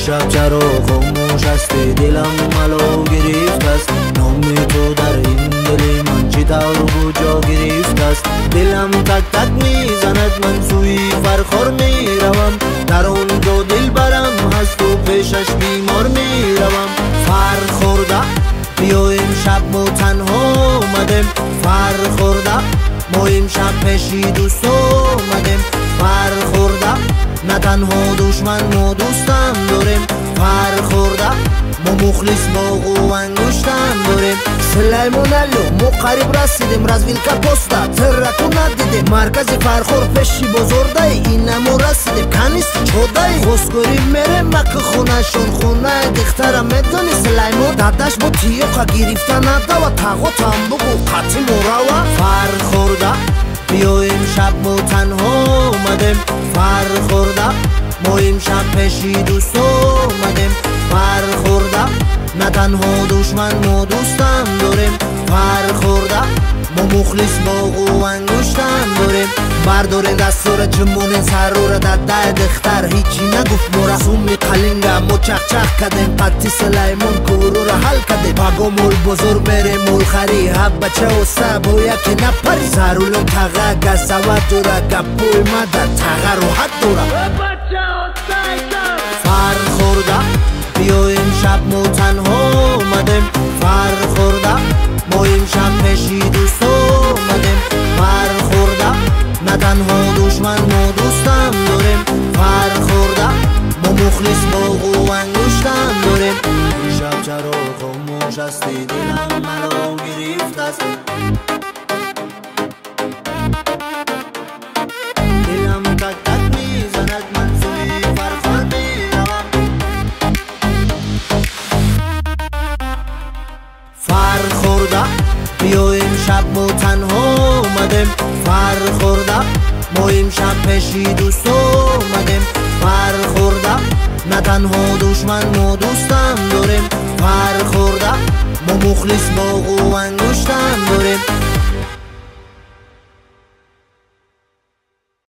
شب چرا خاموش هستی دلم ملو گرفت است نام تو در این دل من چی طور و جا گرفت است دلم تک تک میزند من سوی فرخار میروم در اون دو دل برم هست و پیشش بیمار میروم فرخورده بیا امشب ما تنها آمدیم فرخورده ما امشب پیشی دوست آمدیم فرخورده نه تنها دشمن ما دوستم داریم فرخورده ما مخلص باغ و انگشتم داریم سلیمان الو ما قریب رسیدیم رزویلکا پستا ترکو ندیدیم مرکز فرخور پیشی بزرده این ما رسیدیم کنیست چوده خوزگوری میریم بک خونه شون خونه دخترم میدونی سلیمان دادش با تیوخا گرفته نده و تاغو تام بگو قطی مراوه فرخورده بیا امشب ما تنها آمدیم فرخورده ما امشب پیشی دوست آمدیم فرخورده نه تنها دشمن ما دوستم داریم فرخورده ما مخلص باغ و انگشتم داریم بردارین دستور جمونین سرور داده دختر هیچی نگفت ما رسومی قلنگه ما چخ چخ کدیم قطی سلیمون کورو را حل کدیم بگو مول بزرگ میریم مول خری هب بچه و سب و یکی نپری سرولون تغه گسه و دوره گپوی مدد تغه رو حد دوره فرخورده بیا امشب ما تنها آمدیم فرخورده ما امشب پیشی دوست آمدیم فرخورده نه تنها دشمن ما دوستم داریم فرخورده ما مخلص باغ و انگشتم داریم شب چرا خاموش هستی دلم ملو گرفت است دلم تک تک میزند من سوی فرخور میروم فرخورده بیا امشب ما تنها آمدیم فرخورده ما امشب پیشی دوست آمدیم فرخورده نه تنها دشمن ما دوستم داریم فرخورده ما مخلص باغ و انگشتم داریم